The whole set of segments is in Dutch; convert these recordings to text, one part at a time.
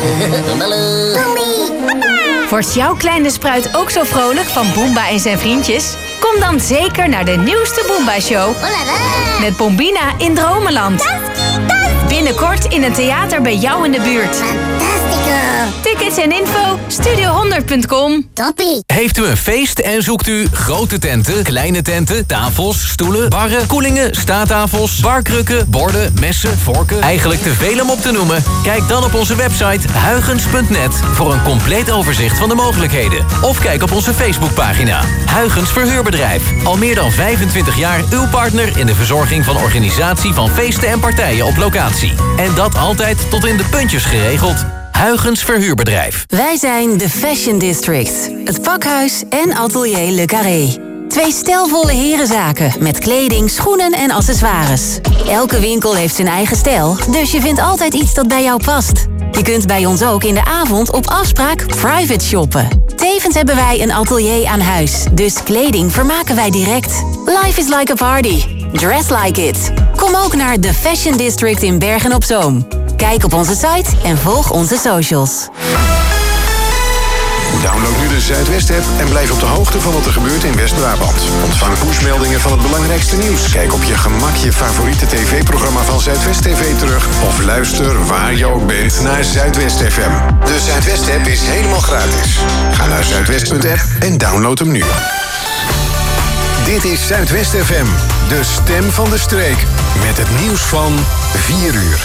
Wordt jouw kleine spruit ook zo vrolijk van Boomba en zijn vriendjes? Kom dan zeker naar de nieuwste Boomba-show. Met Bombina in Dromenland. Binnenkort in een theater bij jou in de buurt. Tickets en info, studio100.com. Toppie. Heeft u een feest en zoekt u grote tenten, kleine tenten, tafels, stoelen, barren, koelingen, staattafels, barkrukken, borden, messen, vorken? Eigenlijk te veel om op te noemen? Kijk dan op onze website huygens.net voor een compleet overzicht van de mogelijkheden. Of kijk op onze Facebookpagina. Huygens Verhuurbedrijf. Al meer dan 25 jaar uw partner in de verzorging van organisatie van feesten en partijen op locatie. En dat altijd tot in de puntjes geregeld. Huygens Verhuurbedrijf. Wij zijn de Fashion District. Het pakhuis en atelier Le Carré. 2 stijlvolle herenzaken met kleding, schoenen en accessoires. Elke winkel heeft zijn eigen stijl, dus je vindt altijd iets dat bij jou past. Je kunt bij ons ook in de avond op afspraak private shoppen. Tevens hebben wij een atelier aan huis, dus kleding vermaken wij direct. Life is like a party. Dress like it. Kom ook naar de Fashion District in Bergen op Zoom. Kijk op onze site en volg onze socials. Download nu de Zuidwest-app en blijf op de hoogte van wat er gebeurt in West-Brabant. Ontvang pushmeldingen van het belangrijkste nieuws. Kijk op je gemak je favoriete tv-programma van Zuidwest TV terug. Of luister waar je ook bent naar Zuidwest FM. De Zuidwest-app is helemaal gratis. Ga naar zuidwest.app en download hem nu. Dit is Zuidwest FM, de stem van de streek. Met het nieuws van 4 uur.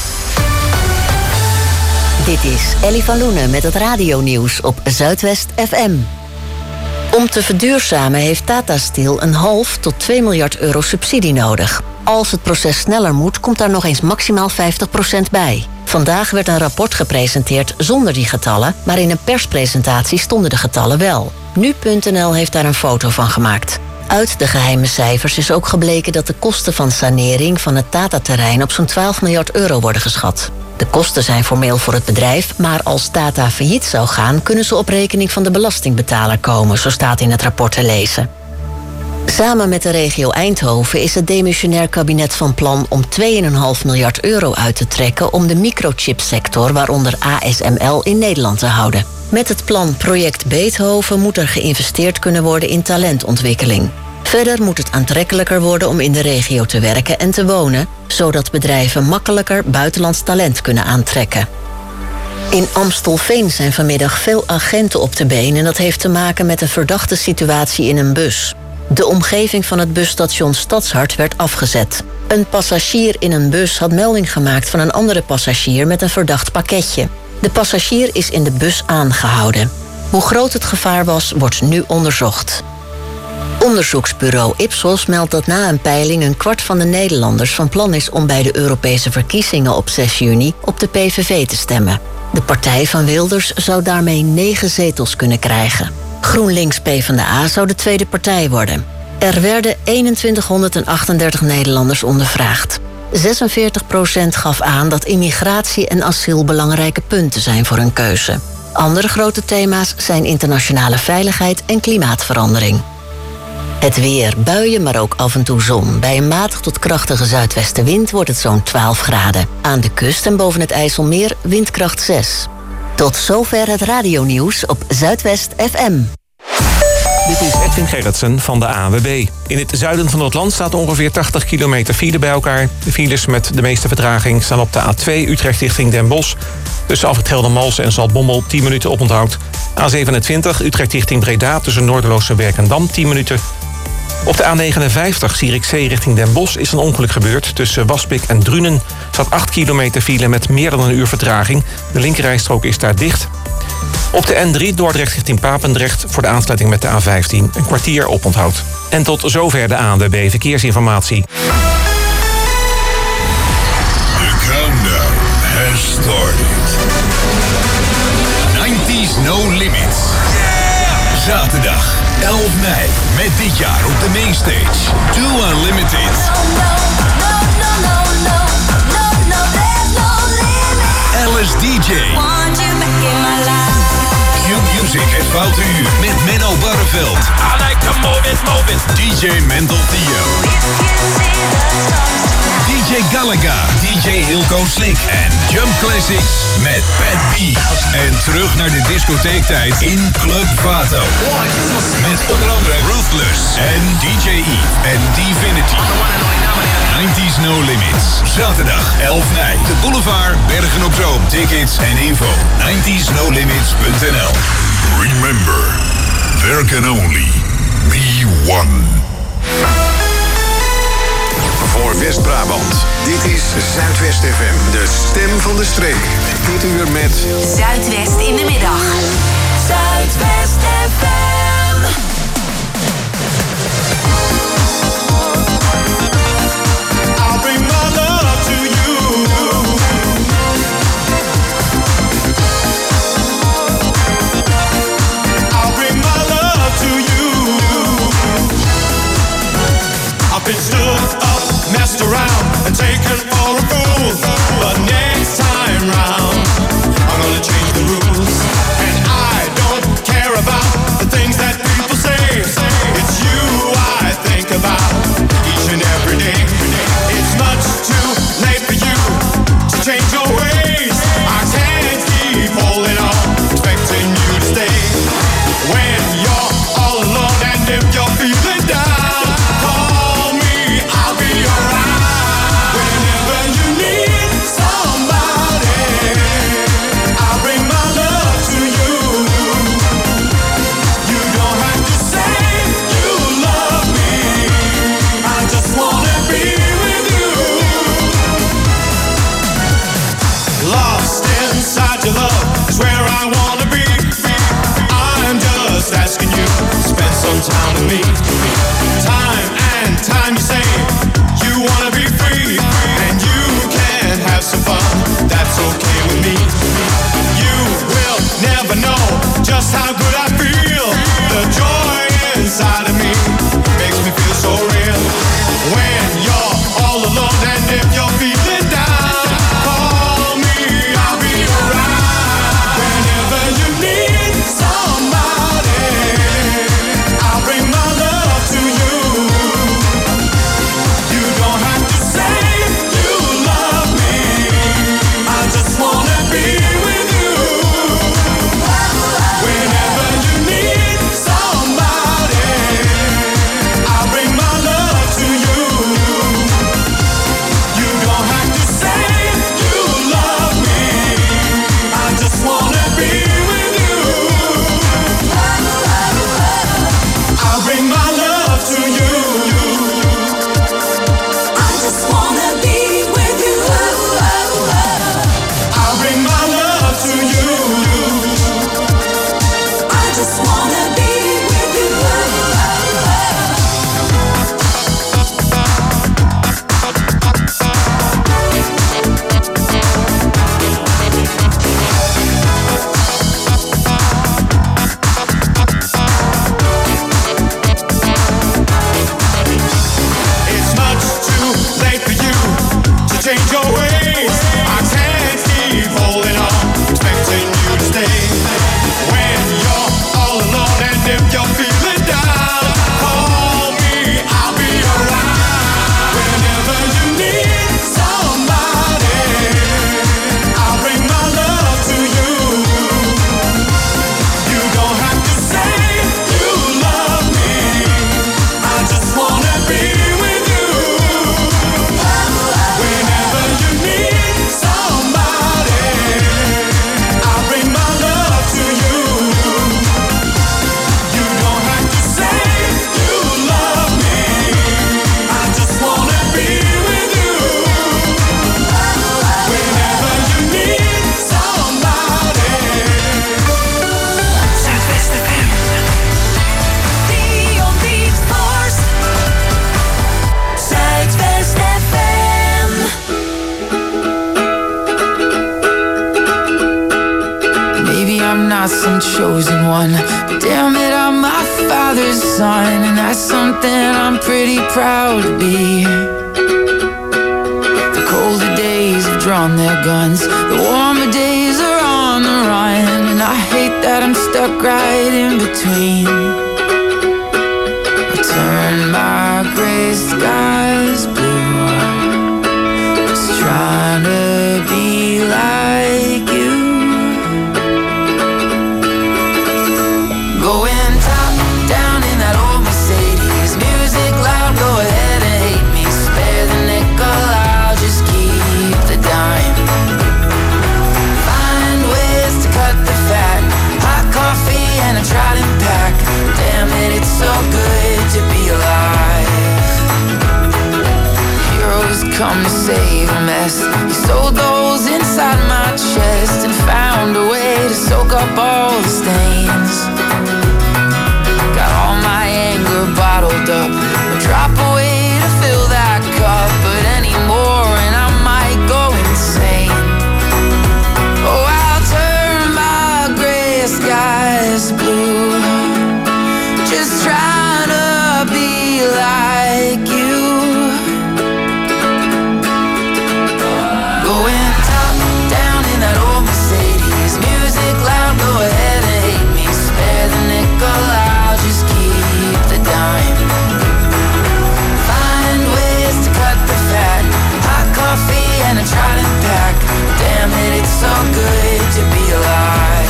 Dit is Ellie van Loenen met het radionieuws op Zuidwest FM. Om te verduurzamen heeft Tata Steel een half tot 2 miljard euro subsidie nodig. Als het proces sneller moet, komt daar nog eens maximaal 50% bij. Vandaag werd een rapport gepresenteerd zonder die getallen, maar in een perspresentatie stonden de getallen wel. Nu.nl heeft daar een foto van gemaakt. Uit de geheime cijfers is ook gebleken dat de kosten van sanering van het Tata-terrein op zo'n 12 miljard euro worden geschat. De kosten zijn formeel voor het bedrijf, maar als Tata failliet zou gaan, kunnen ze op rekening van de belastingbetaler komen, zo staat in het rapport te lezen. Samen met de regio Eindhoven is het demissionair kabinet van plan om 2,5 miljard euro uit te trekken om de microchipsector, waaronder ASML, in Nederland te houden. Met het plan Project Beethoven moet er geïnvesteerd kunnen worden in talentontwikkeling. Verder moet het aantrekkelijker worden om in de regio te werken en te wonen, zodat bedrijven makkelijker buitenlands talent kunnen aantrekken. In Amstelveen zijn vanmiddag veel agenten op de been en dat heeft te maken met een verdachte situatie in een bus. De omgeving van het busstation Stadshart werd afgezet. Een passagier in een bus had melding gemaakt van een andere passagier met een verdacht pakketje. De passagier is in de bus aangehouden. Hoe groot het gevaar was, wordt nu onderzocht. Onderzoeksbureau Ipsos meldt dat na een peiling 1/4 van de Nederlanders van plan is om bij de Europese verkiezingen op 6 juni op de PVV te stemmen. De partij van Wilders zou daarmee 9 zetels kunnen krijgen. GroenLinks PvdA zou de tweede partij worden. Er werden 2138 Nederlanders ondervraagd. 46% gaf aan dat immigratie en asiel belangrijke punten zijn voor hun keuze. Andere grote thema's zijn internationale veiligheid en klimaatverandering. Het weer, buien, maar ook af en toe zon. Bij een matig tot krachtige zuidwestenwind wordt het zo'n 12 graden. Aan de kust en boven het IJsselmeer windkracht 6. Tot zover het radionieuws op Zuidwest FM. Dit is Edwin Gerritsen van de ANWB. In het zuiden van het land staat ongeveer 80 kilometer file bij elkaar. De files met de meeste vertraging staan op de A2 Utrecht richting Den Bosch. Tussen Afrit Geldermalsen en Zaltbommel 10 minuten oponthoud. A27 Utrecht richting Breda tussen Noorderloossenberg en Dam 10 minuten. Op de A59 Zierikzee richting Den Bosch is een ongeluk gebeurd. Tussen Waspik en Drunen staat 8 kilometer file met meer dan een uur vertraging. De linkerrijstrook is daar dicht. Op de N3 Dordrecht richting Papendrecht voor de aansluiting met de A15 een kwartier oponthoud. En tot zover de ANWB Verkeersinformatie. The countdown has started. 90's No Limits. Zaterdag 11 mei met dit jaar op de mainstage Too Unlimited. Alice DJ. New Music het Foute Uur met Menno Barreveld. I like to move it. DJ Mental Theo. DJ Galaga, DJ Hilco Slick en Jump Classics met Pat B. En terug naar de discotheektijd in Club Vato. Met onder andere Ruthless en DJ E en Divinity. 90s No Limits. Zaterdag 11 mei. De Boulevard, Bergen op Zoom. Tickets en info 90snolimits.nl. Remember, there can only be one. Voor West-Brabant. Dit is Zuidwest FM, de stem van de streek. Dit uur met Zuidwest in de middag. Zuidwest FM. I'll bring my love to you. I'll bring my love to you. I've been stood up, messed around, and taken for a fool. But next time round, I'm gonna change the rules. And I don't care about the things that people say. It's you I think about each and every day. It's much too late for you to change your ways. I can't keep holding on, expecting you to stay. When you're all alone and if you're feeling down, call me, I'll be around. Whenever you need somebody, I'll bring my love to you. You don't have to say you love me, I just wanna be with you. Lost inside your love is where I wanna be. I'm just asking you to spend some time with me. Time and time you say you wanna be free, and you can have some fun, that's okay with me. You will never know just how good I feel. The joy inside of me makes me feel so real. When you're all alone and if you're feeling down, call me, I'll be around. Whenever you need somebody, I'll bring my love to you. You don't have to say you love me, I just wanna be with you. Whenever you need somebody, I'll bring my love to you. You don't have to say you love me, I just wanna be with you. I'll bring my love to you. I just wanna be with you. I'll bring my love to you. I just wanna be with you. It's much too late for you to change your ways. I can't keep holding on, expecting you to stay. When you're all alone and if you're feeling down, call me, I'll be around. Whenever you need somebody, I'll bring my love to you. You don't have to say you love me, I just wanna be with you. Whenever you need somebody, I'll bring my love to you. You don't have to say you love me, I just wanna be with you. Whenever you need somebody. Zuidwest FM. Dion Beat Force. Zuidwest FM. Maybe I'm not some chosen one, but damn it, I'm my father's son, and that's something I'm pretty proud to be. The colder days have drawn their guns, the warmer days are on the run, and I hate that I'm stuck right in between. I turn my gray skies blue, just trying to be like you. Going top down in that old Mercedes, music loud, go ahead and hate me. Spare the nickel, I'll just keep the dime. Find ways to cut the fat, hot coffee and a trident pack. Damn it, it's so good to be alive. Heroes come to save a mess. He sold those inside my chest and found a way to soak up all the stains. Got all my anger bottled up, a drop away to fill that cup, but anymore and I might go insane. Oh, I'll turn my gray skies blue, just trying to be like you. Going top down in that old Mercedes, music loud, go ahead and hate me. Spare the nickel, I'll just keep the dime. Find ways to cut the fat, hot coffee and a trident pack. Damn it, it's so good to be alive.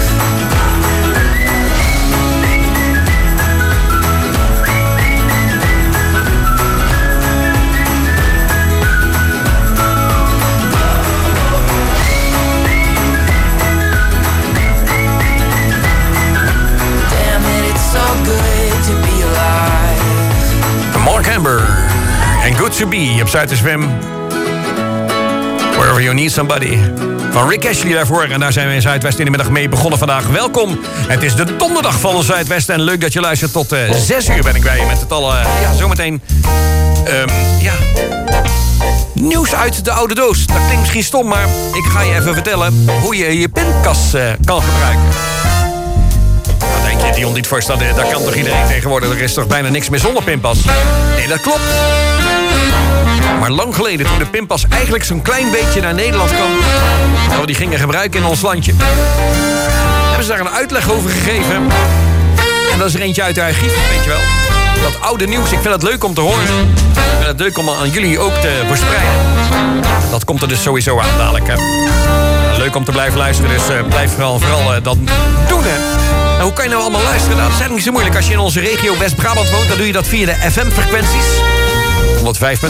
Mark Amber en Good To Be op Zuid-FM. Wherever You Need Somebody. Van Rick Ashley daarvoor. En daar zijn we in Zuidwest in de middag mee begonnen vandaag. Welkom. Het is de donderdag van Zuidwest. En leuk dat je luistert. Tot 6 uur ben ik bij je met het al. Zometeen. Nieuws uit de oude doos. Dat klinkt misschien stom, maar ik ga je even vertellen hoe je je pinkas kan gebruiken. Nou, denk je, Dion, niet voorstellen, daar kan toch iedereen tegenwoordig? Er is toch bijna niks meer zonder pinpas? Nee, dat klopt. Maar lang geleden, toen de pinpas eigenlijk zo'n klein beetje naar Nederland kwam, dat we die gingen gebruiken in ons landje, hebben ze daar een uitleg over gegeven. En dat is er eentje uit de archief, weet je wel. Dat oude nieuws, ik vind het leuk om te horen. Ik vind het leuk om aan jullie ook te verspreiden. Dat komt er dus sowieso aan dadelijk. Hè. Leuk om te blijven luisteren, dus blijf vooral dat doen, hè. Nou, hoe kan je nou allemaal luisteren? Nou, dat is eigenlijk niet zo moeilijk. Als je in onze regio West-Brabant woont, dan doe je dat via de FM-frequenties. 105.1, 105.8,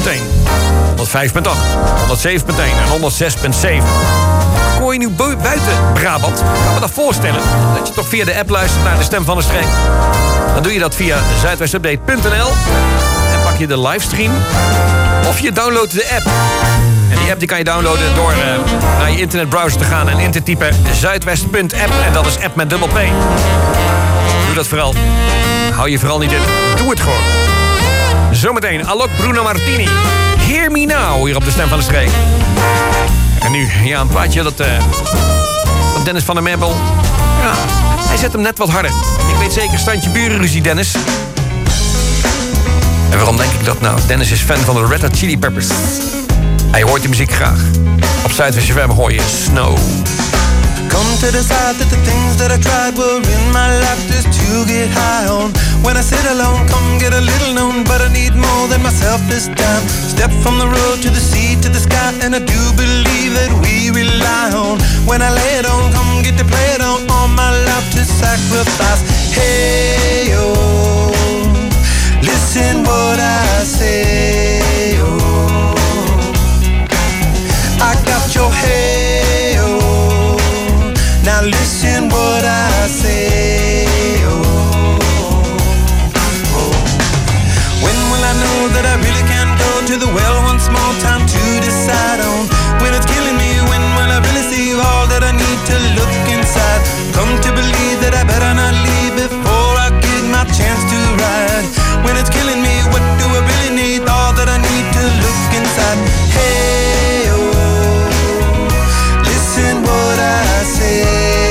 107.1 en 106.7. Hoor je nu buiten Brabant? Ik kan me dat voorstellen. Dat je toch via de app luistert naar de Stem van de Streek. Dan doe je dat via zuidwestupdate.nl. En pak je de livestream. Of je downloadt de app. En die app die kan je downloaden door naar je internetbrowser te gaan en in te typen zuidwest.app. En dat is app met dubbel P. Doe dat vooral. Hou je vooral niet in. Doe het gewoon. Zometeen Alok Bruno Martini. Hear Me Now hier op de Stem van de Streek. En nu, ja, een plaatje dat Dennis van der Merbel. Ja, hij zet hem net wat harder. Ik weet zeker, standje burenruzie, Dennis. En waarom denk ik dat nou? Dennis is fan van de Red Hot Chili Peppers. Hij hoort die muziek graag. Op Zuidwest FM hoor je Snow. Come to decide that the things that I tried were in my life just to get high on. When I sit alone, come get a little known, but I need more than myself this time. Step from the road to the sea to the sky, and I do believe that we rely on. When I lay it on, come get to play it on, all my life to sacrifice. Hey, oh, listen what I say, oh, I got your hey, oh, now listen what I say, oh, oh. When will I know that I really can go to the well once more? Time to decide on when it's killing me. When will I really see all that I need to look inside? Come to believe that I better not leave before I get my chance to ride. When it's killing me, what do I really need? All that I need to look inside. Hey, oh, listen what I say,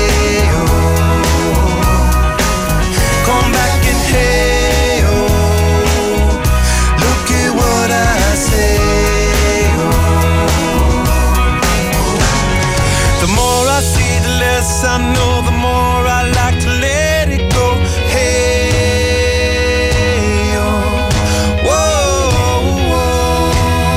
oh, come back and hey, oh, look at what I say, oh. The more I see, the less less I know, the more I like to let it go. Hey, oh, whoa, whoa.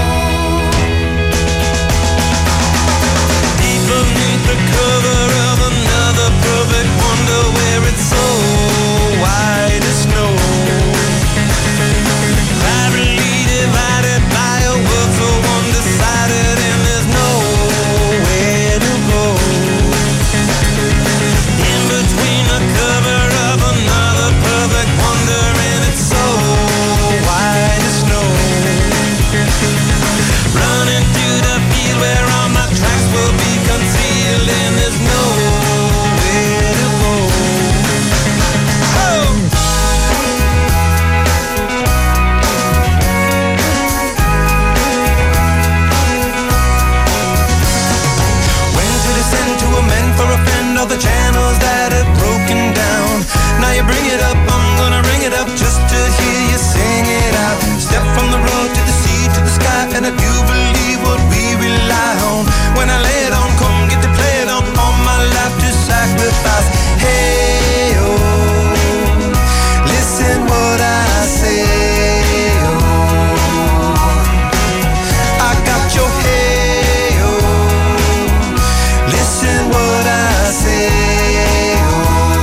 Deep beneath the cover of another perfect wonder, where it's so white as snow. Privately divided by a world so undecided, and there's nowhere to go. In between the cover of another perfect wonder, and it's so white as snow. Running through the field where all my tracks will be concealed, and there's nowhere to go. Oh! To amend for a friend all the channels that have broken down. Now you bring it up, I'm gonna ring it up just to hear you sing it out. Step from the road to the sea to the sky, and I do believe what we rely on. When I lay it on, come get to play it on. All my life to sacrifice. Hey, oh, listen what I say. Oh, I got your hey, oh, listen what I say. Oh,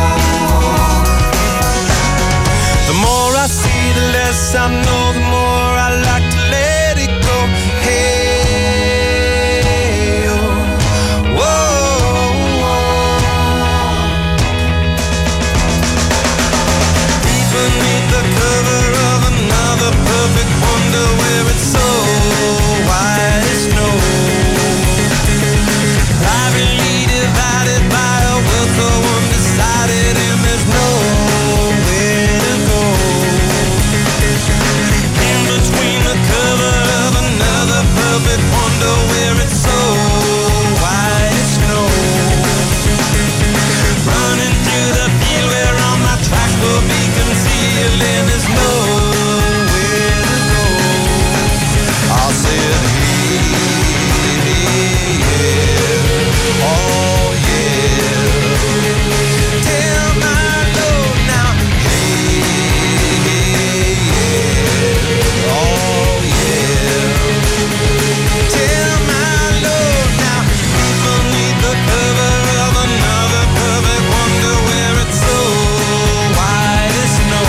the more I see, the less I know, the more I like to let it go. Hey, oh, whoa, whoa. Deep beneath the cover of another perfect wonder, where it's so white as snow. Privately divided by a world so undecided, and there's nowhere to go. In between the cover of another perfect wonder, where it's so white as snow. Running through the field where all my tracks will be concealed, and there's nowhere to go. I'll say it here. Oh yeah, tell my Lord now. Hey, yeah. Oh yeah, tell my Lord now. Deep beneath the cover of another perfect wonder, where it's so white as snow.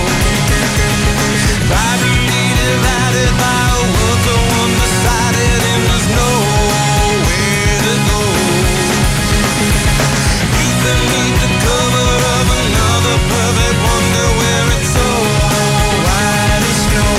Privately divided by a world so undecided, and there's nowhere to go. Beneath the cover of another perfect wonder, where it's so white as snow.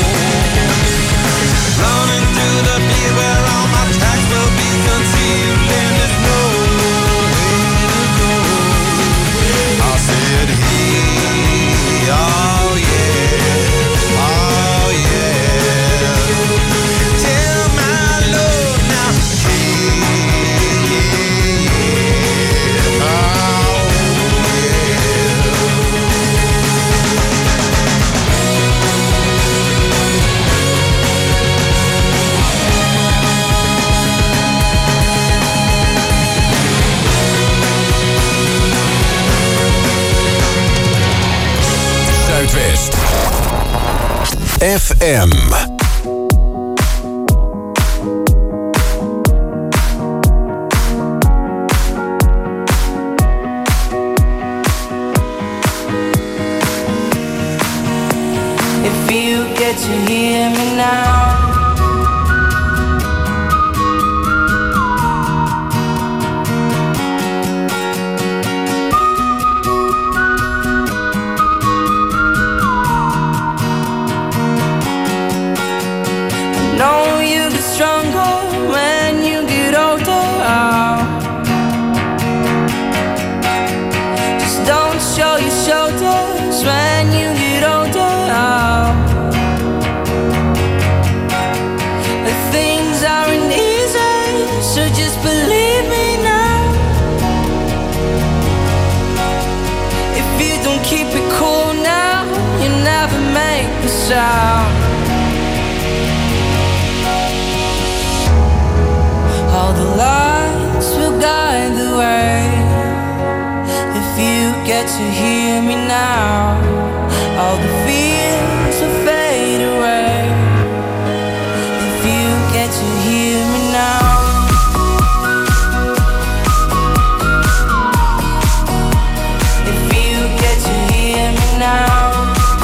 Running through the field where all my tracks will be concealed, and there's nowhere to go. I'll say it here. Oh yeah, oh yeah. Tell my Lord now. Zuidwest FM. If you get to hear me now, I know you get stronger when you get older. Just don't show your shoulders when you get older. Things aren't easy, so just believe me now. If you don't keep it cool now, you never make a sound. All the lights will guide the way. to hear me now, all the fears will fade away. If you get to hear me now. If you get to hear me now.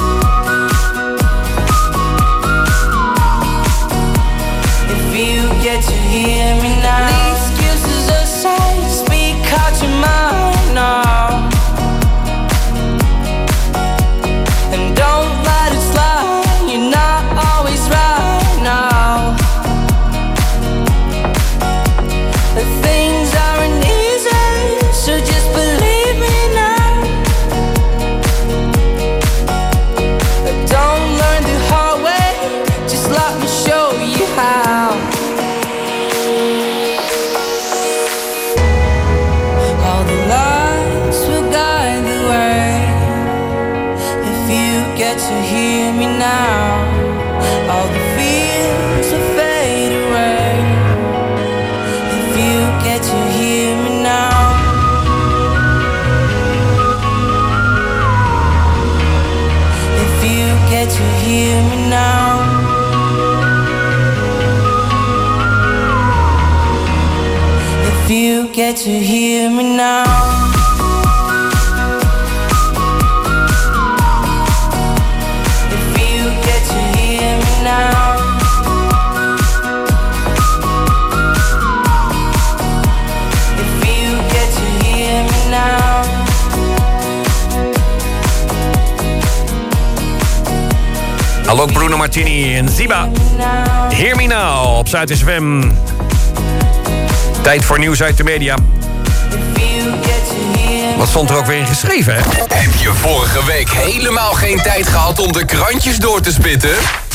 If you get to hear me now. The excuses aside, speak out your mind now. And don't let it slide, you're not always right now. The things aren't easy, so just believe me now. Don't learn the hard way, just let me show you how. All the lights will guide the way. If you get to hear me now, all the fears will fade away. If you get to hear me now. If you get to hear me now. If you get to hear me now. If you get to hear me now. If you get to hear me now. Hallo Bruno Martini en Ziba. Hear me now op Zuid FM. Tijd voor nieuws uit de media. Wat stond er ook weer in geschreven, hè? Heb je vorige week helemaal geen tijd gehad om de krantjes door te spitten?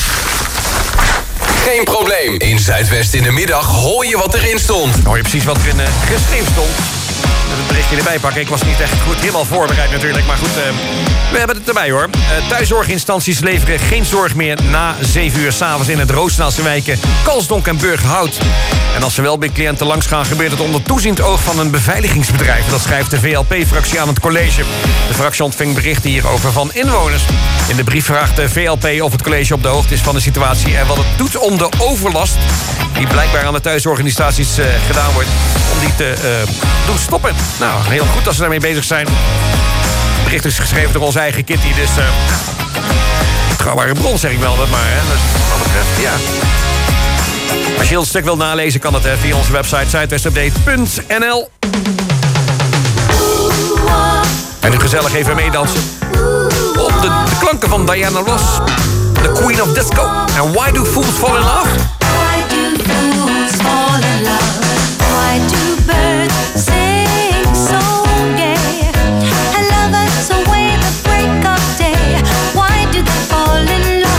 Geen probleem. In Zuidwest in de middag hoor je wat erin stond. Hoor je precies wat er in geschreven stond. Met het berichtje erbij pakken. Ik was niet echt goed helemaal voorbereid natuurlijk. Maar goed, we hebben het erbij hoor. Thuiszorginstanties leveren geen zorg meer na 7 uur 's avonds in het Roosendaalse wijken Kalsdonk en Burgerhout. En als er wel bij cliënten langs gaan, gebeurt het onder toeziend oog van een beveiligingsbedrijf. Dat schrijft de VLP-fractie aan het college. De fractie ontving berichten hierover van inwoners. In de brief vraagt de VLP of het college op de hoogte is van de situatie en wat het doet om de overlast die blijkbaar aan de thuisorganisaties gedaan wordt, om die te doen stoppen. Nou, heel goed dat ze daarmee bezig zijn. Het bericht is geschreven door onze eigen Kitty, dus betrouwbare bron zeg ik wel, maar hè, dus wat dat betreft, ja. Als je heel het stuk wilt nalezen, kan dat via onze website zuidwestupdate.nl. En nu gezellig even meedansen op de klanken van Diana Ross, the Queen of Disco. En Why Do Fools Fall in Love? Why do fools fall in love? Why do birds sing so gay? And lovers away the break of day. Why do they fall in love?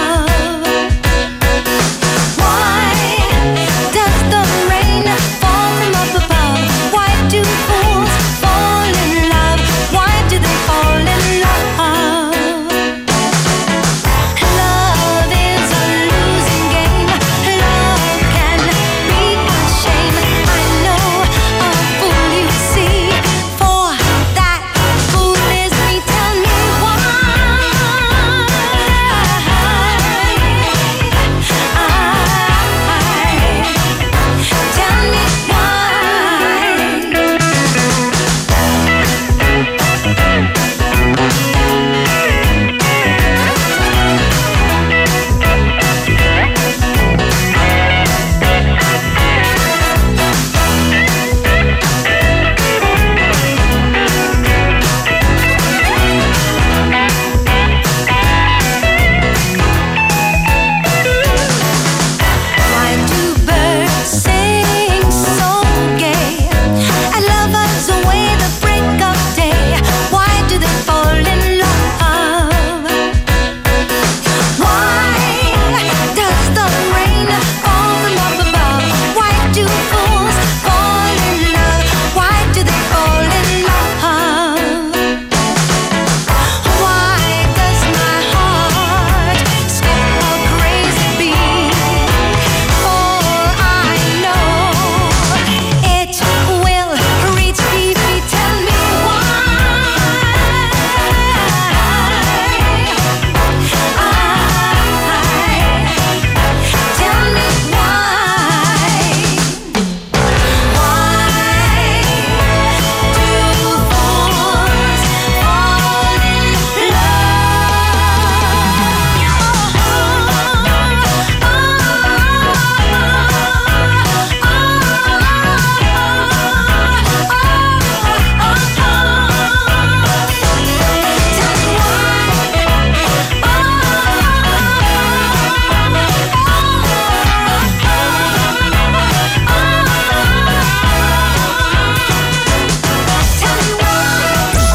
Why does the rain fall from up above? Why do fools fall in love? Why do they fall in love? Love is a losing game.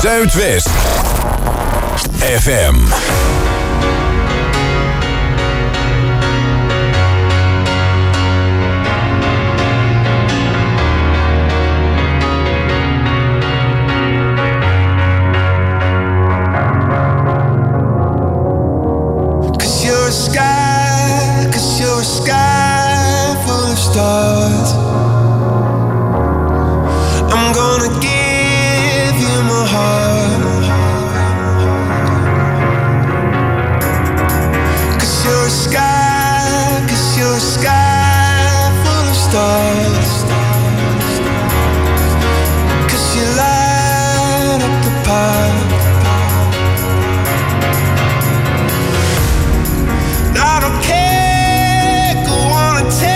Zuidwest FM. Stars. I'm gonna give you my heart. 'Cause you're a sky full of stars. 'Cause you light up the path. I don't care, go on and tell.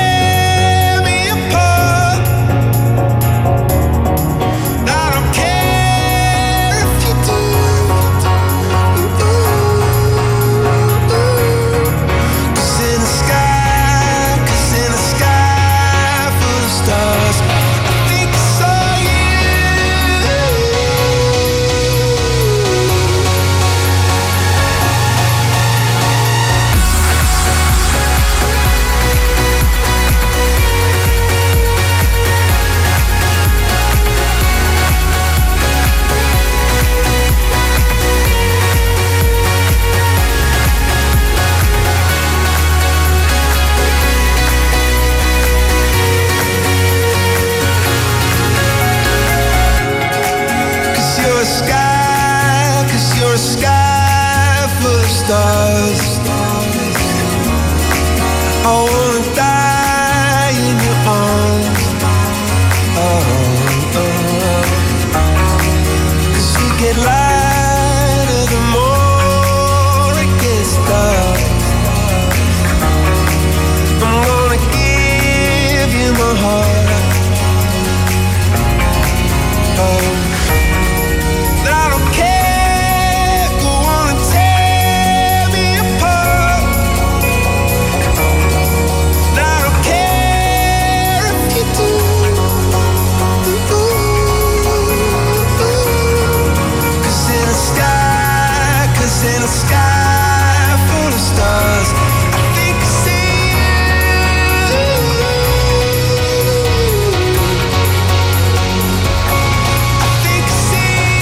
Stars. I wanna die in your arms. Oh, oh. 'Cause you get lighter the more it gets dark. I'm gonna give you my heart. Oh. I don't care, go on and tear me apart. I don't care if you do. 'Cause in a sky full of stars, I think I see you. I think I see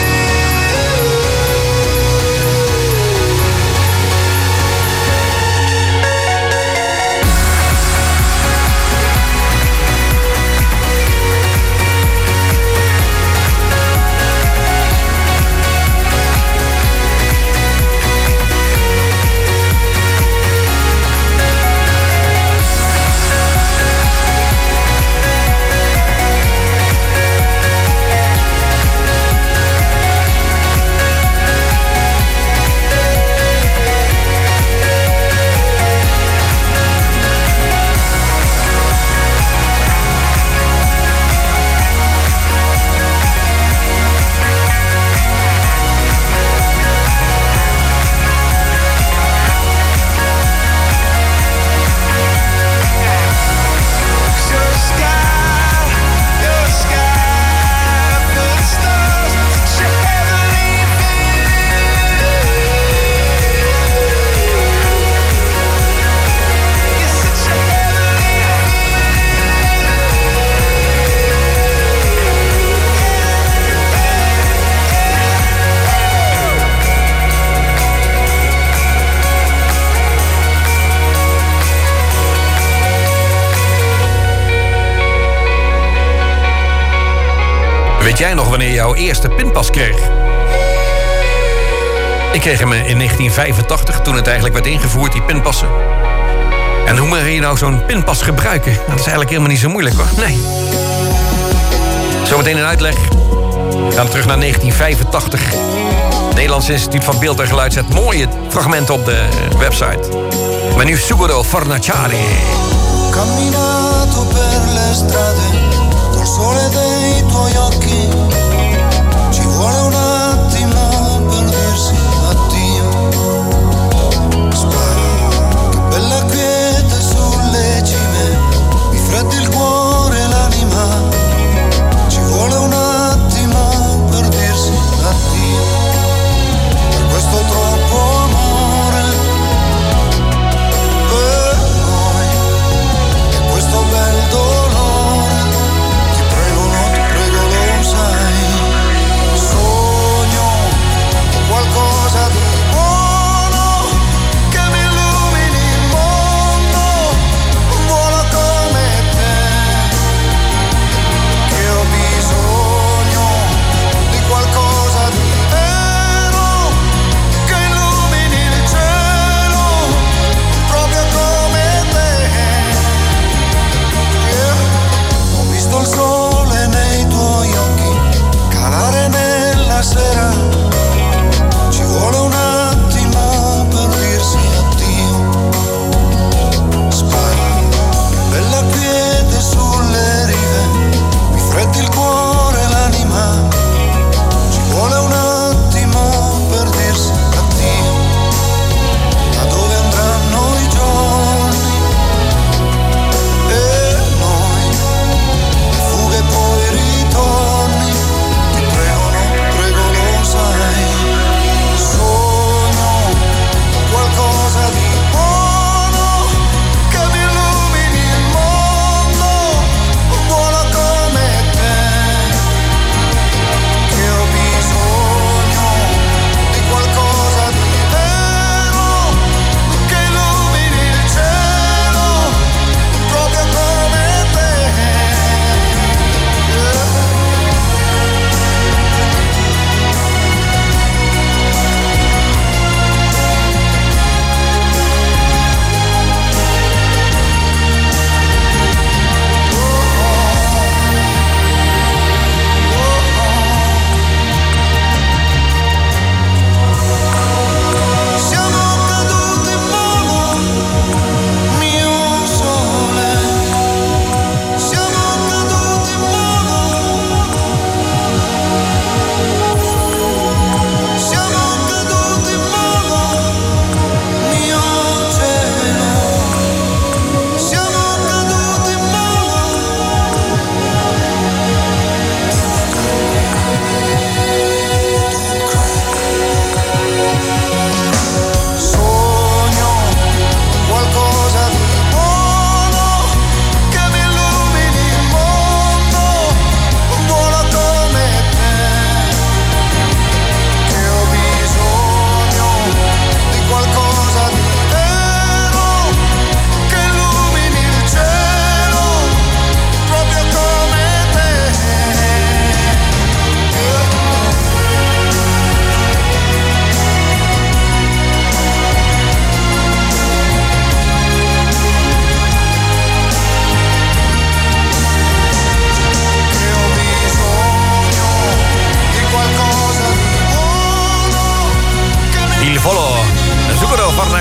Weet jij nog wanneer je jouw eerste pinpas kreeg? Ik kreeg hem in 1985, toen het eigenlijk werd ingevoerd, die pinpassen. En hoe moet je nou zo'n pinpas gebruiken? Dat is eigenlijk helemaal niet zo moeilijk, hoor. Nee. Zometeen een uitleg. We gaan terug naar 1985. Het Nederlands Instituut van Beeld en Geluid zet mooie fragmenten op de website. Maar nu Suguro Fornaciari. Camminato per le strade col sole dei tuoi occhi, ci vuole un attimo per dirsi addio. Che bella quiete sulle cime, mi freddi il cuore e l'anima, ci vuole un attimo per dirsi addio.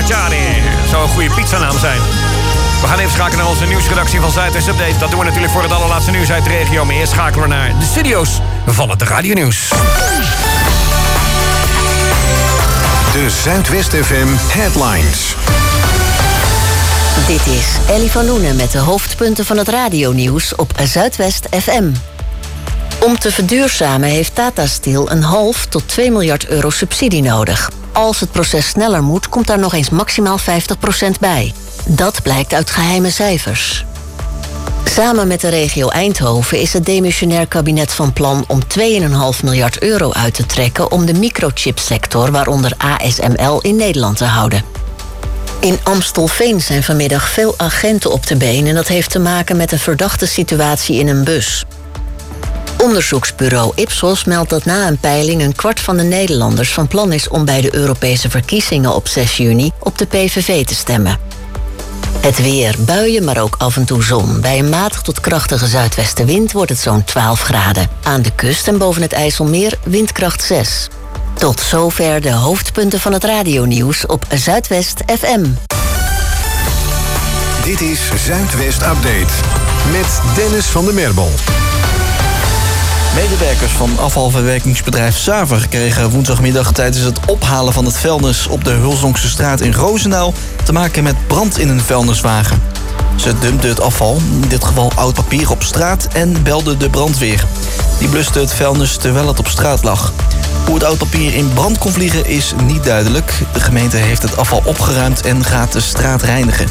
Parmigiani. Zou een goede pizzanaam zijn. We gaan even schakelen naar onze nieuwsredactie van Zuidwest Update. Dat doen we natuurlijk voor het allerlaatste nieuws uit de regio. Maar eerst schakelen we naar de studio's van het Radio Nieuws. De Zuidwest FM Headlines. Dit is Ellie van Loenen met de hoofdpunten van het radionieuws op Zuidwest FM. Om te verduurzamen heeft Tata Steel een half tot 2 miljard euro subsidie nodig. Als het proces sneller moet, komt daar nog eens maximaal 50% bij. Dat blijkt uit geheime cijfers. Samen met de regio Eindhoven is het demissionair kabinet van plan om 2,5 miljard euro uit te trekken om de microchipsector, waaronder ASML, in Nederland te houden. In Amstelveen zijn vanmiddag veel agenten op de been en dat heeft te maken met een verdachte situatie in een bus. Onderzoeksbureau Ipsos meldt dat na een peiling een kwart van de Nederlanders van plan is om bij de Europese verkiezingen op 6 juni op de PVV te stemmen. Het weer, buien, maar ook af en toe zon. Bij een matig tot krachtige zuidwestenwind wordt het zo'n 12 graden. Aan de kust en boven het IJsselmeer windkracht 6. Tot zover de hoofdpunten van het radionieuws op Zuidwest FM. Dit is Zuidwest Update met Dennis van der Merbel. Medewerkers van afvalverwerkingsbedrijf Saver kregen woensdagmiddag tijdens het ophalen van het vuilnis op de Hulsdonkse straat in Roosendaal te maken met brand in een vuilniswagen. Ze dumpten het afval, in dit geval oud papier, op straat en belden de brandweer. Die bluste het vuilnis terwijl het op straat lag. Hoe het oud papier in brand kon vliegen is niet duidelijk. De gemeente heeft het afval opgeruimd en gaat de straat reinigen.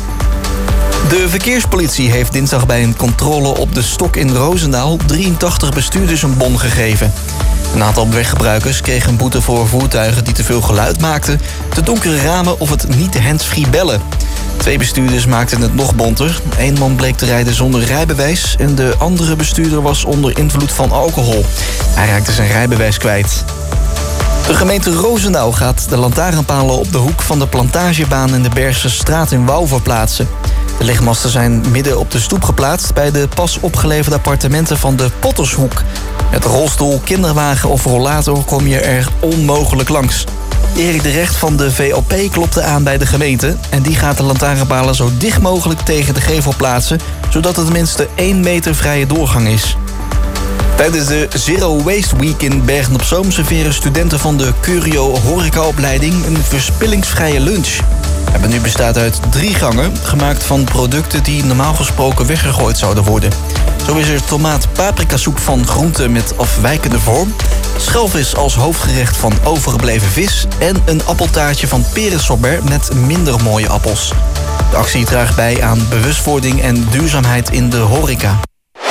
De verkeerspolitie heeft dinsdag bij een controle op de Stok in Roosendaal 83 bestuurders een bon gegeven. Een aantal weggebruikers kregen een boete voor voertuigen die te veel geluid maakten, te donkere ramen of het niet handsfree bellen. 2 bestuurders maakten het nog bonter. 1 man bleek te rijden zonder rijbewijs en de andere bestuurder was onder invloed van alcohol. Hij raakte zijn rijbewijs kwijt. De gemeente Roosendaal gaat de lantaarnpalen op de hoek van de Plantagebaan en de Bergse straat in Wouw verplaatsen. De legmasten zijn midden op de stoep geplaatst bij de pas opgeleverde appartementen van de Pottershoek. Met rolstoel, kinderwagen of rollator kom je er onmogelijk langs. Erik de Recht van de VLP klopte aan bij de gemeente en die gaat de lantaarnpalen zo dicht mogelijk tegen de gevel plaatsen, zodat er tenminste 1 meter vrije doorgang is. Tijdens de Zero Waste Week in Bergen-op-Zoom serveren studenten van de Curio horecaopleiding een verspillingsvrije lunch. Het menu bestaat uit 3 gangen, gemaakt van producten die normaal gesproken weggegooid zouden worden. Zo is er tomaat-paprikasoep van groenten met afwijkende vorm, schelvis als hoofdgerecht van overgebleven vis en een appeltaartje van perensorbet met minder mooie appels. De actie draagt bij aan bewustwording en duurzaamheid in de horeca.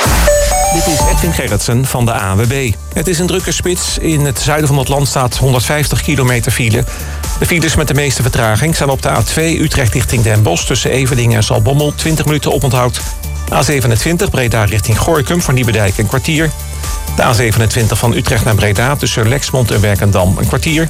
Dit is Edwin Gerritsen van de ANWB. Het is een drukke spits. In het zuiden van het land staat 150 kilometer file. De files met de meeste vertraging staan op de A2 Utrecht richting Den Bosch tussen Everdingen en Zaltbommel 20 minuten oponthoud. A27 Breda richting Gorinchem voor Nieuwedijk een kwartier. De A27 van Utrecht naar Breda tussen Lexmond en Werkendam een kwartier.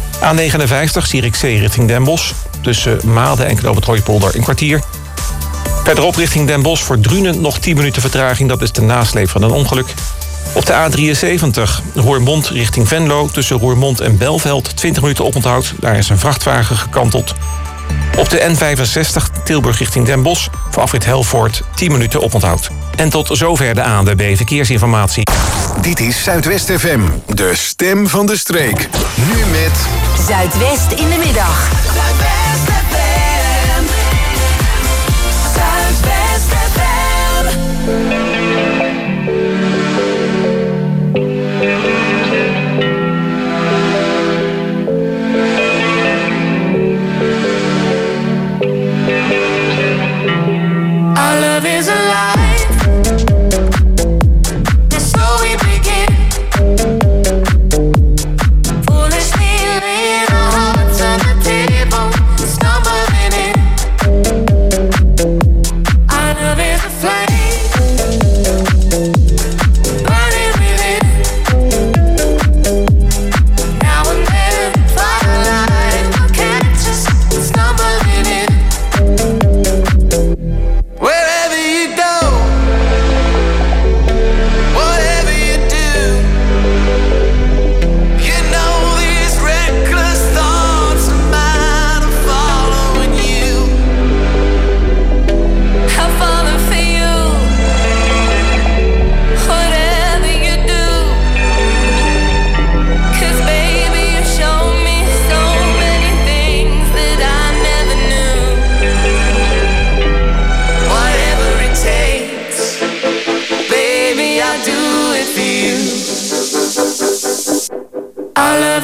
A59 Zierikzee richting Den Bosch tussen Maden en Knoop het Hooipolder een kwartier. Verderop richting Den Bosch voor Drunen nog 10 minuten vertraging. Dat is de nasleep van een ongeluk. Op de A73 Roermond richting Venlo tussen Roermond en Belveld 20 minuten oponthoud. Daar is een vrachtwagen gekanteld. Op de N65 Tilburg richting Den Bosch voor afrit Helvoort 10 minuten oponthoud. En tot zover de ANWB Verkeersinformatie. Dit is Zuidwest FM, de stem van de streek. Nu met Zuidwest in de middag. Zuidwest FM. Zuidwest FM. Our love is alive, and so we begin. Foolishly laying our hearts on the table.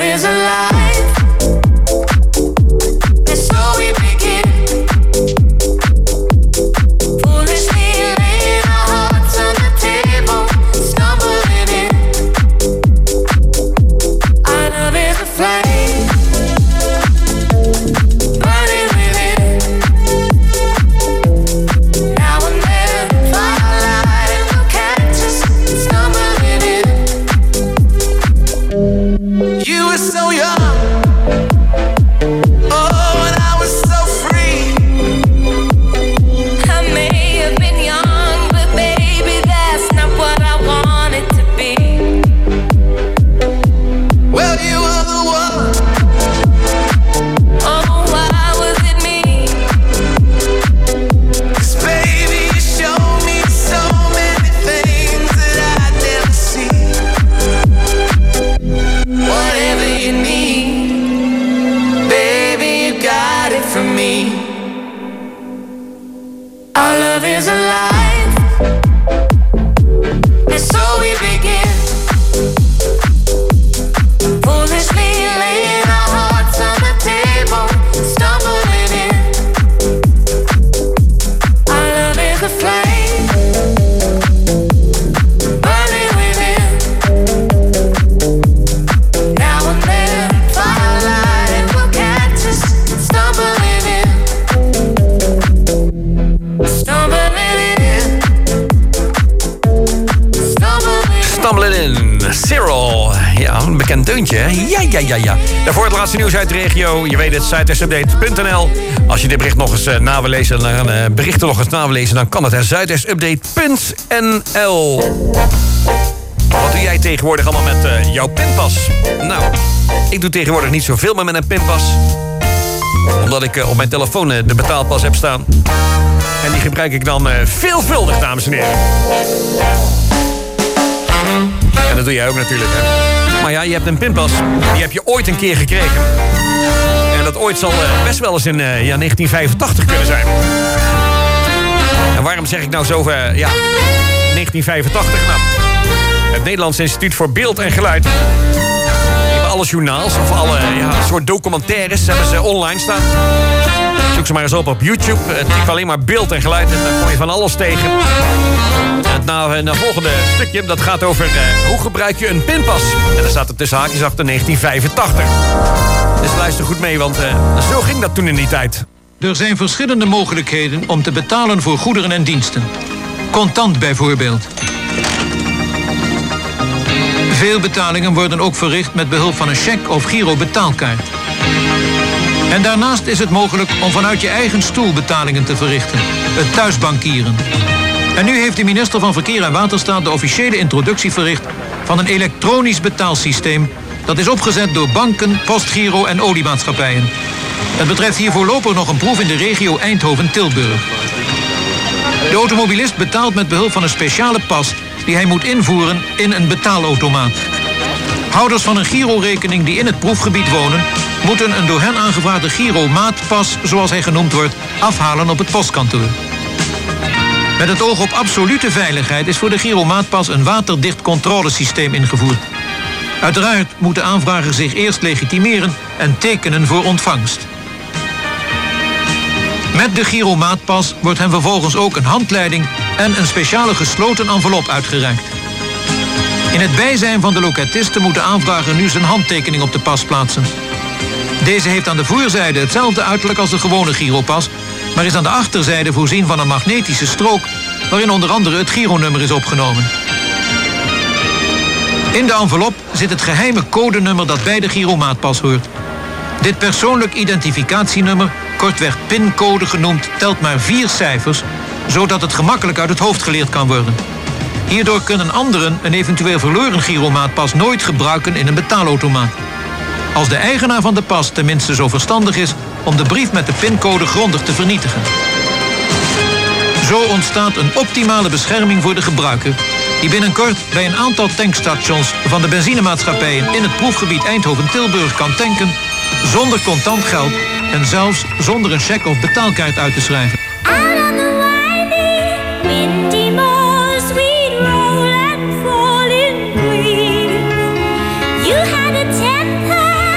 is alive. And so we begin. Foolishly laying our hearts on the table, stumbling in. Our love is a flame, burning within. Now and then, firelight will catch us stumbling in. You were so young, oh, and I was so free. I may have been young, but baby, that's not what I wanted to be. Well, you were the one. Oh, why was it me? 'Cause baby, you showed me so many things that I'd never see. Whatever you need, baby, you got it from me. Our love is alive, and so we begin. Foolishly laying our hearts on the table, stumbling in. Our love is a flame, burning within. Now and then, firelight will catch us stumbling in. Stumbling in. Stumbling in. Cyril. Ja, een bekend deuntje, hè? Ja. Daarvoor het laatste nieuws uit de regio. Je weet het, zuidwestupdate.nl. Als je dit bericht nog eens nalezen, berichten nog eens nalezen, dan kan het, hè. zuidwestupdate.nl. Wat doe jij tegenwoordig allemaal met jouw pinpas? Nou, ik doe tegenwoordig niet zoveel meer met een pinpas. Omdat ik op mijn telefoon de betaalpas heb staan. En die gebruik ik dan veelvuldig, dames en heren. En dat doe jij ook natuurlijk, hè. Maar ja, je hebt een pinpas. Die heb je ooit een keer gekregen. En dat ooit zal best wel eens in 1985 kunnen zijn. En waarom zeg ik nou zo 1985? Nou, het Nederlands Instituut voor Beeld en Geluid. Die hebben alle journaals of alle soort documentaires hebben ze online staan. Zoek ze maar eens op YouTube. Typ alleen maar beeld en geluid en dan kom je van alles tegen. En het volgende stukje, dat gaat over hoe gebruik je een pinpas. En daar staat er tussen haakjes achter 1985. Dus luister goed mee, want zo ging dat toen in die tijd. Er zijn verschillende mogelijkheden om te betalen voor goederen en diensten. Contant bijvoorbeeld. Veel betalingen worden ook verricht met behulp van een cheque of Giro betaalkaart. En daarnaast is het mogelijk om vanuit je eigen stoel betalingen te verrichten. Het thuisbankieren. En nu heeft de minister van Verkeer en Waterstaat de officiële introductie verricht van een elektronisch betaalsysteem dat is opgezet door banken, postgiro en oliemaatschappijen. Het betreft hier voorlopig nog een proef in de regio Eindhoven-Tilburg. De automobilist betaalt met behulp van een speciale pas die hij moet invoeren in een betaalautomaat. Houders van een girorekening die in het proefgebied wonen moeten een door hen aangevraagde giromaatpas, zoals hij genoemd wordt, afhalen op het postkantoor. Met het oog op absolute veiligheid is voor de giromaatpas een waterdicht controlesysteem ingevoerd. Uiteraard moet de aanvrager zich eerst legitimeren en tekenen voor ontvangst. Met de giromaatpas wordt hem vervolgens ook een handleiding en een speciale gesloten envelop uitgereikt. In het bijzijn van de locatisten moet de aanvrager nu zijn handtekening op de pas plaatsen. Deze heeft aan de voorzijde hetzelfde uiterlijk als de gewone giropas, maar is aan de achterzijde voorzien van een magnetische strook waarin onder andere het gironummer is opgenomen. In de envelop zit het geheime codenummer dat bij de giromaatpas hoort. Dit persoonlijk identificatienummer, kortweg pincode genoemd, telt maar 4 cijfers, zodat het gemakkelijk uit het hoofd geleerd kan worden. Hierdoor kunnen anderen een eventueel verloren giromaatpas nooit gebruiken in een betaalautomaat. Als de eigenaar van de pas tenminste zo verstandig is om de brief met de pincode grondig te vernietigen. Zo ontstaat een optimale bescherming voor de gebruiker, die binnenkort bij een aantal tankstations van de benzinemaatschappijen in het proefgebied Eindhoven-Tilburg kan tanken zonder contant geld en zelfs zonder een cheque of betaalkaart uit te schrijven. Sweet roll and fall in green. You had a temper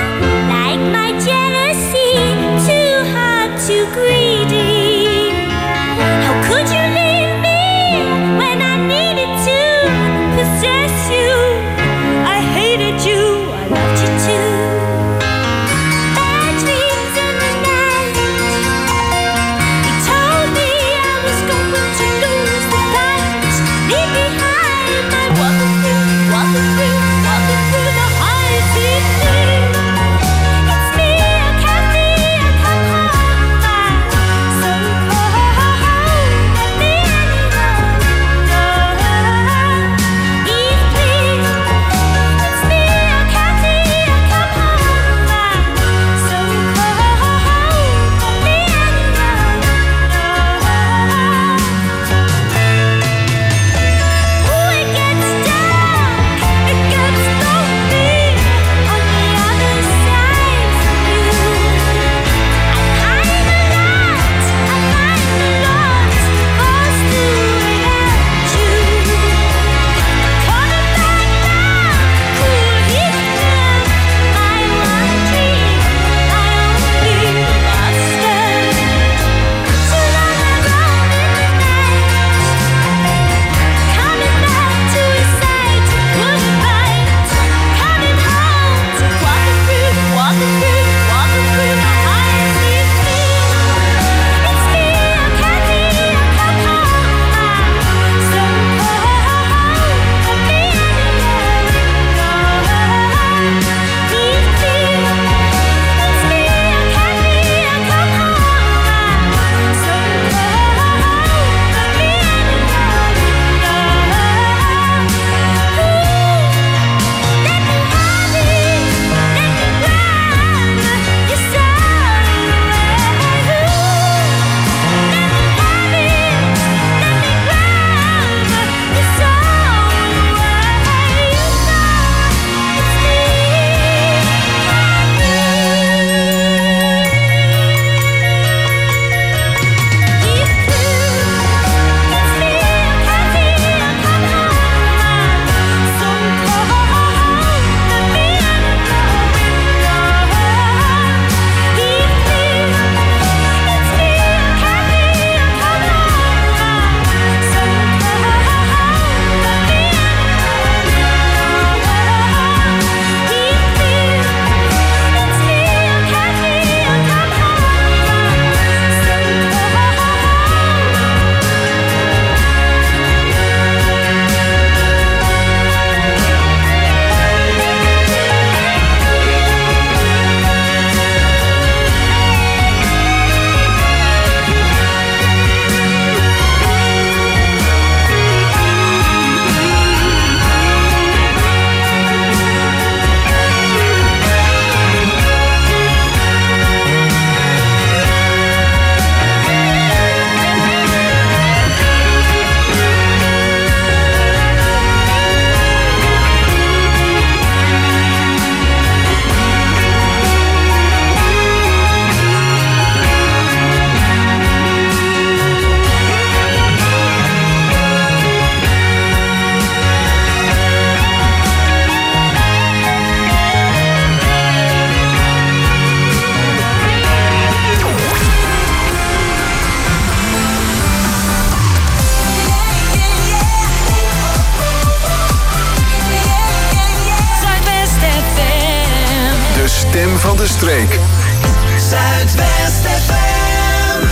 stem van de streek. Zuidwest FM.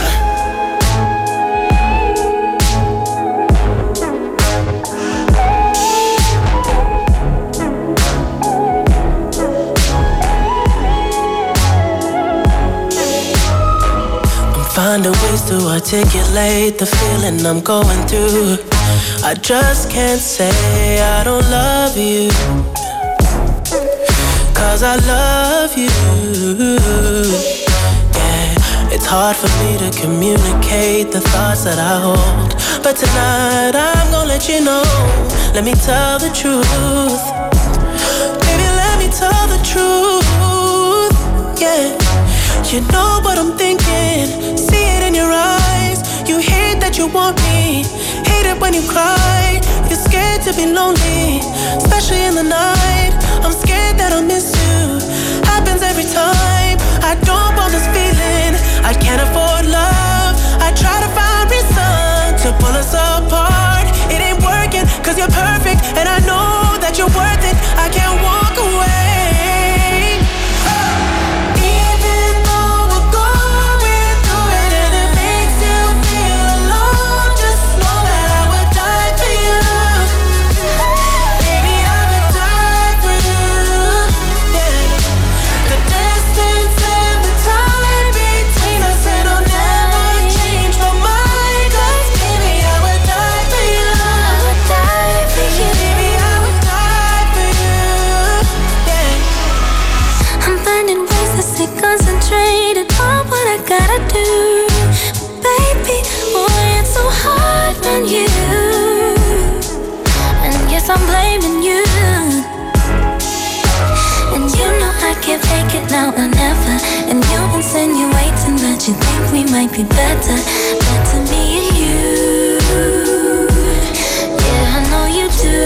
Finding ways to articulate the feeling I'm going through. I just can't say I don't love you, 'cause I love you. Yeah, it's hard for me to communicate the thoughts that I hold, but tonight I'm gonna let you know. Let me tell the truth. Baby, let me tell the truth. Yeah. You know what I'm thinking, see it in your eyes. You hate that you want me, hate it when you cry. You're scared to be lonely, especially in the night. I'm scared that I'll miss you, happens every time. I don't want this feeling, I can't afford love. I try to find reason to pull us apart. It ain't working, 'cause you're perfect, and I know that you're worth it. I can't walk away. Gotta do, baby, boy, it's so hard on you. And yes, I'm blaming you. And you know I can't fake it now or never. And you insinuating that you think we might be better me and you. Yeah, I know you do.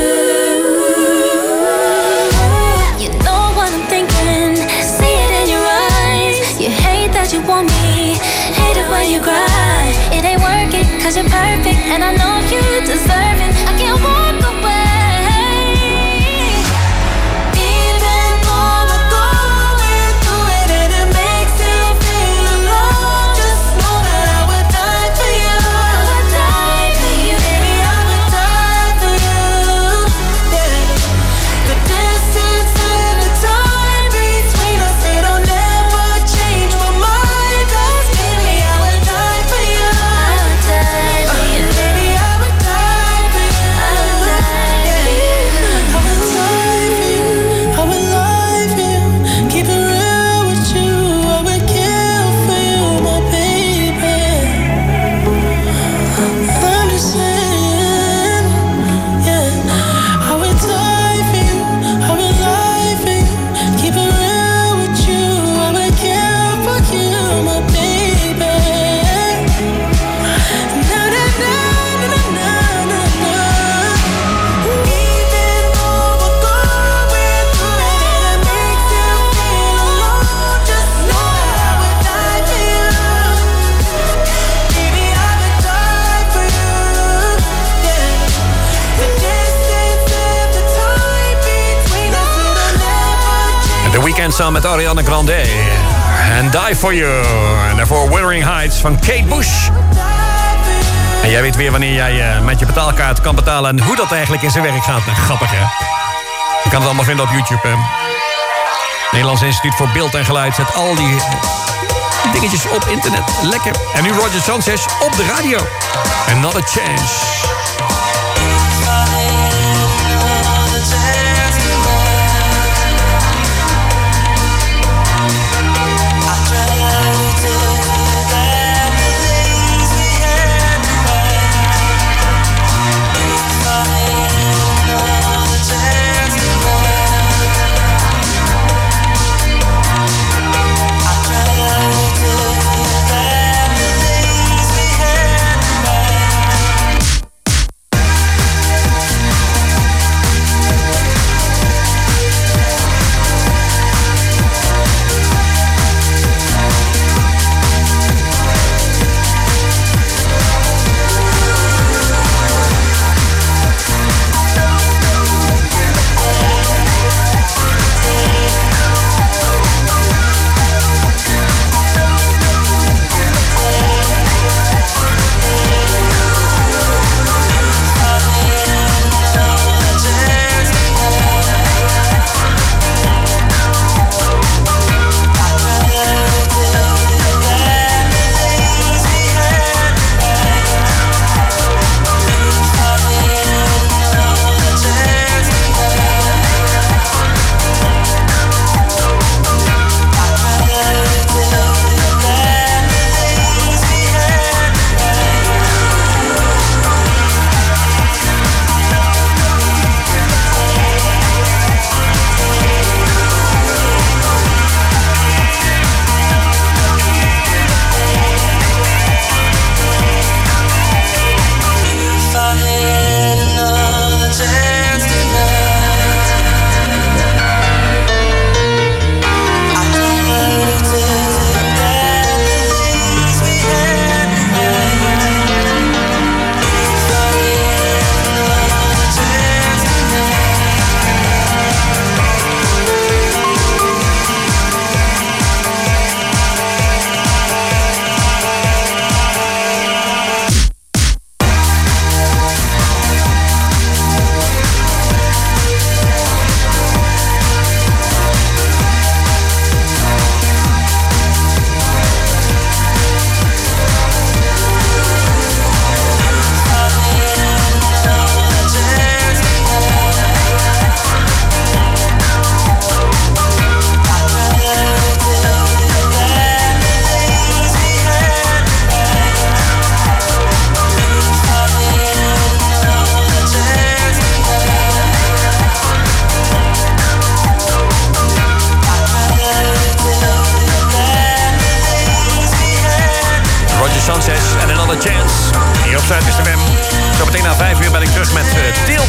You know what I'm thinking, see it in your eyes. You hate that you want me, hate it when you cry. It ain't working, 'cause you're perfect, and I know you deserve it. I can't walk away. Even though we're going through it and it makes you feel alone, just know that I would die for you. I would die for you. Baby, I would die for you. Yeah. The distance and the time between us, it'll never change my mind. 'Cause baby, I would die for you. I would die for you. Baby, I would die for you. I would die for you. I would die for you. I would lie for you. Keep it real with you. I would kill for you, my baby. I'm just saying, yeah. I would die for you. I would lie for you. Keep it real with you. I would kill for you, my baby. Na na na na na na na. Even though we're going through it and it makes you feel alone, just know that I would die for you. Baby, I would die for you. Yeah. The distance and the time between us, it'll never change. The Weeknd samen met Ariana Grande. And Die For You. En daarvoor Wuthering Heights van Kate Bush. En jij weet weer wanneer jij met je betaalkaart kan betalen en hoe dat eigenlijk in zijn werk gaat. Nou, grappig, hè? Je kan het allemaal vinden op YouTube, hè? Nederlands Instituut voor Beeld en Geluid zet al die dingetjes op internet. Lekker. En nu Roger Sanchez op de radio. Another Chance.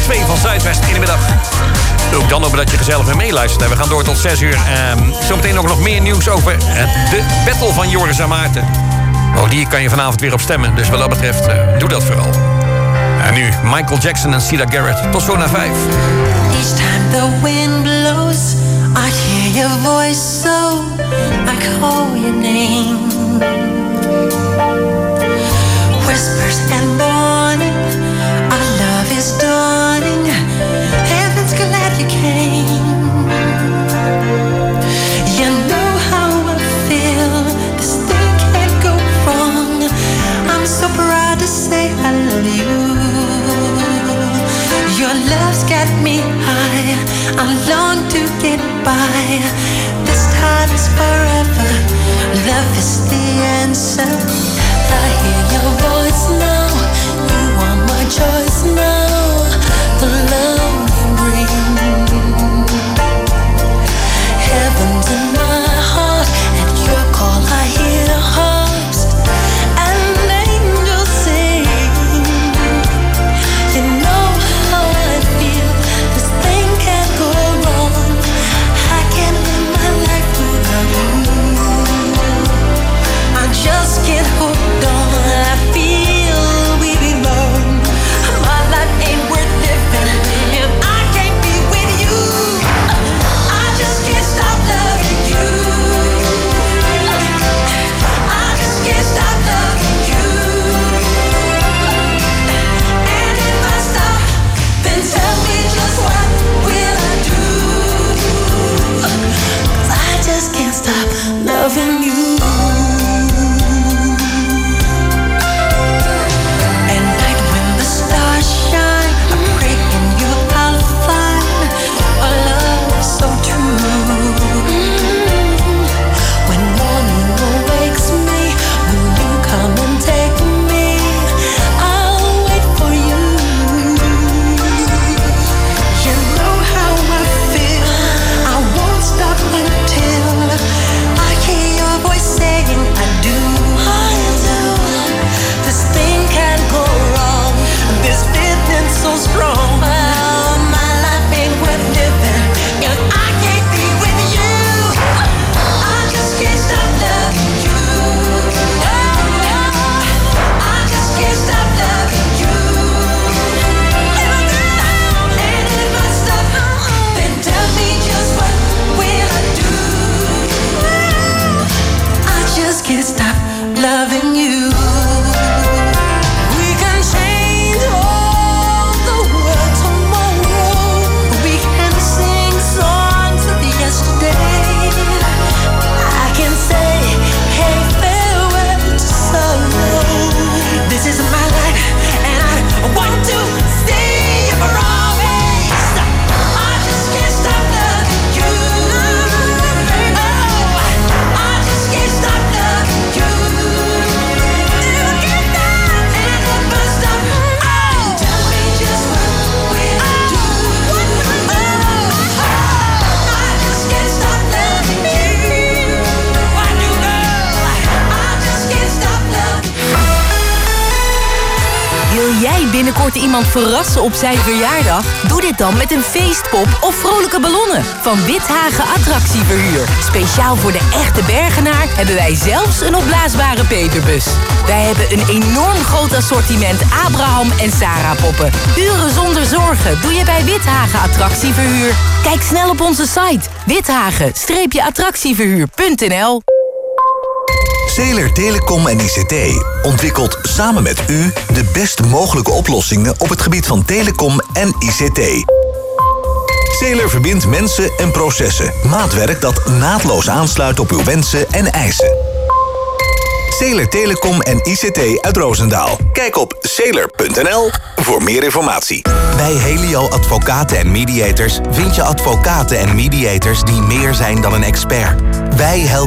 2 van Zuidwest in de middag. Ook dan hopen dat je gezellig weer meeluistert. En we gaan door tot 6 uur. Zometeen ook nog meer nieuws over de battle van Joris en Maarten. Oh, die kan je vanavond weer op stemmen. Dus wat dat betreft, doe dat vooral. En nu Michael Jackson en Cedar Garrett. Tot zo naar 5. Each time the wind blows, I hear your voice, so I call your name. Whispers and warning, our love is dawning. Heaven's glad you came. You know how I feel, this thing can't go wrong. I'm so proud to say I love you. Your love's got me high, I long to get by. This time is forever, love is the answer. I hear your voice now, you are my choice now. The love you bring, heaven's in my heart. At your call I hear harps and angels sing. You know how I feel, this thing can't go wrong. I can't live my life without you. I just can't hold on, I feel we belong. My life ain't worth living if I can't be with you. I just can't stop loving you. I just can't stop loving you. And if I stop, then tell me just what will I do? 'Cause I just can't stop loving you. Loving you. We can change all the world tomorrow. We can sing songs of yesterday. I can say, hey, farewell to sorrow. This is my life and I want to stay for always. I just can't stop loving you. Oh, I just can't stop loving you. Wil jij binnenkort iemand verrassen op zijn verjaardag? Doe dit dan met een feestpop of vrolijke ballonnen van Withagen Attractieverhuur. Speciaal voor de echte Bergenaar hebben wij zelfs een opblaasbare peperbus. Wij hebben een enorm groot assortiment Abraham en Sarah poppen. Uren zonder zorgen doe je bij Withagen Attractieverhuur. Kijk snel op onze site withagen-attractieverhuur.nl. Zeeler Telecom en ICT ontwikkelt samen met u de best mogelijke oplossingen op het gebied van telecom en ICT. Zeeler verbindt mensen en processen. Maatwerk dat naadloos aansluit op uw wensen en eisen. Zeeler Telecom en ICT uit Roosendaal. Kijk op zeeler.nl voor meer informatie. Bij Helio Advocaten en Mediators vind je advocaten en mediators die meer zijn dan een expert. Wij helpen